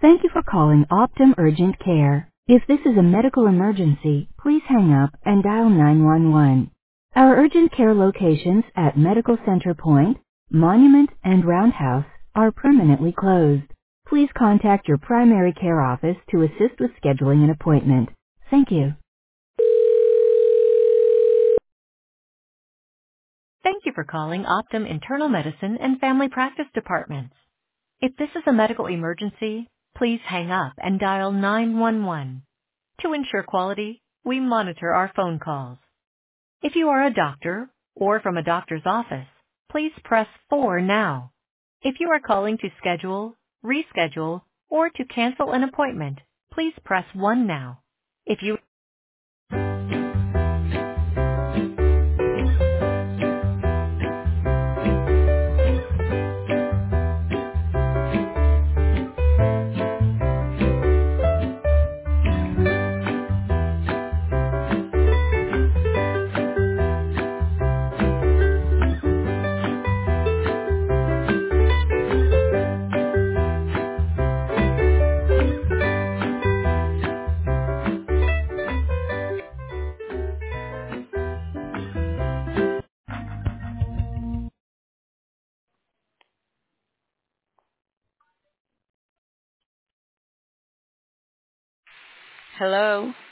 Thank you for calling Optum Urgent Care. If this is a medical emergency, please hang up and dial 911. Our urgent care locations at Medical Center Point, Monument, and Roundhouse are permanently closed. Please contact your primary care office to assist with scheduling an appointment. Thank you. Thank you for calling Optum Internal Medicine and Family Practice Departments. If this is a medical emergency, please hang up and dial 911. To ensure quality, we monitor our phone calls. If you are a doctor or from a doctor's office, please press 4 now. If you are calling to schedule, reschedule, or to cancel an appointment, please press 1 now. If you Hello.